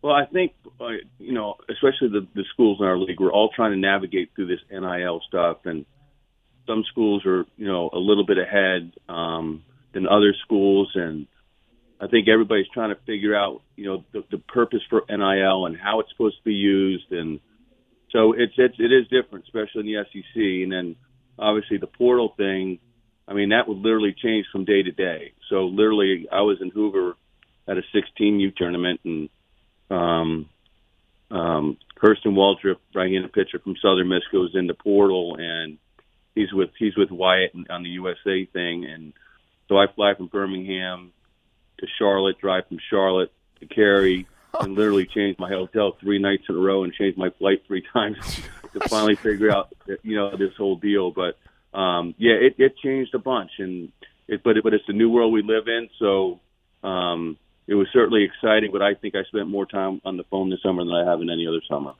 Well, I think, especially the schools in our league, we're all trying to navigate through this NIL stuff, and some schools are, a little bit ahead than other schools, and I think everybody's trying to figure out, the purpose for NIL and how it's supposed to be used, and so it is different, especially in the SEC, and then obviously the portal thing. I mean, that would literally change from day to day. So literally, I was in Hoover at a 16U tournament, and Kirsten Waldrop, right-handed pitcher from Southern Miss, goes in the portal, and he's with Wyatt on the USA thing, and so I fly from Birmingham to Charlotte, drive from Charlotte to Cary, and literally changed my hotel 3 nights in a row and changed my flight 3 times to finally figure out, this whole deal. But it changed a bunch, but it's the new world we live in. So it was certainly exciting, but I think I spent more time on the phone this summer than I have in any other summer.